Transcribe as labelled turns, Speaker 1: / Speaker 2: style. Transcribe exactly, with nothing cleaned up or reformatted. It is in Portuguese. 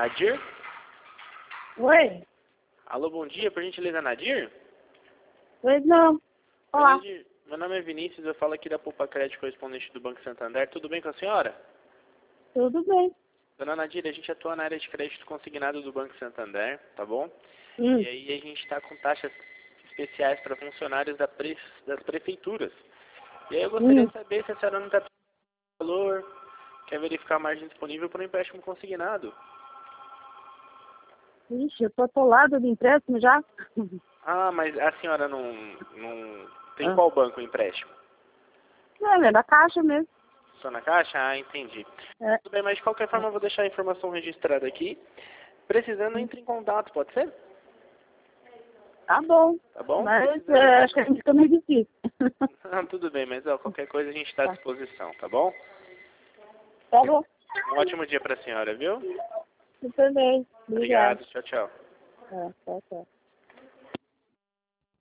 Speaker 1: Nadir?
Speaker 2: Oi?
Speaker 1: Alô, bom dia, por gentileza, Nadir?
Speaker 2: Pois não. Olá.
Speaker 1: Nadir, meu nome é Vinícius, eu falo aqui da Poupa Crédito, correspondente do Banco Santander. Tudo bem com a senhora?
Speaker 2: Tudo bem.
Speaker 1: Dona Nadir, a gente atua na área de crédito consignado do Banco Santander, tá bom?
Speaker 2: Hum.
Speaker 1: E aí a gente está com taxas especiais para funcionários da pre... das prefeituras. E aí eu gostaria
Speaker 2: Hum.
Speaker 1: de saber se a senhora não está tendo valor, quer verificar a margem disponível para um empréstimo consignado.
Speaker 2: Ixi, eu tô atolada de empréstimo já.
Speaker 1: Ah, mas a senhora não, não tem
Speaker 2: Ah.
Speaker 1: qual banco o empréstimo?
Speaker 2: É, é da caixa mesmo.
Speaker 1: Só na Caixa? Ah, entendi.
Speaker 2: É.
Speaker 1: Tudo bem, mas de qualquer forma eu vou deixar a informação registrada aqui. Precisando, entre em contato, pode ser?
Speaker 2: Tá bom.
Speaker 1: Tá bom?
Speaker 2: Mas
Speaker 1: Precisando...
Speaker 2: é, acho que a gente fica meio difícil.
Speaker 1: Ah, tudo bem, mas ó, qualquer coisa a gente está à
Speaker 2: Tá.
Speaker 1: disposição, tá bom?
Speaker 2: Tá bom.
Speaker 1: Um ótimo dia para a senhora, viu?
Speaker 2: Eu também. Obrigada.
Speaker 1: Obrigado, tchau, tchau.
Speaker 2: É, tchau, tchau.